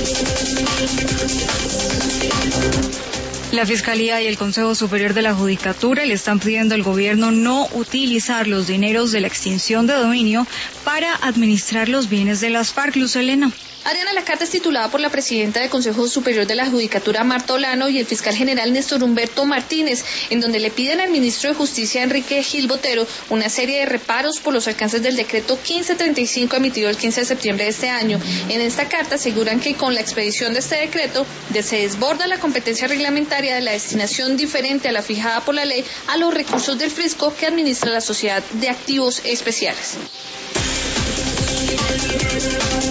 La Fiscalía y el Consejo Superior de la Judicatura le están pidiendo al gobierno no utilizar los dineros de la extinción de dominio para administrar los bienes de las FARC. Luz Helena. Adriana, la carta es titulada por la presidenta del Consejo Superior de la Judicatura, Marta Olano, y el fiscal general Néstor Humberto Martínez, en donde le piden al ministro de Justicia, Enrique Gil Botero, una serie de reparos por los alcances del decreto 1535 emitido el 15 de septiembre de este año. En esta carta aseguran que con la expedición de este decreto se desborda la competencia reglamentaria de la destinación diferente a la fijada por la ley a los recursos del fisco que administra la Sociedad de Activos Especiales.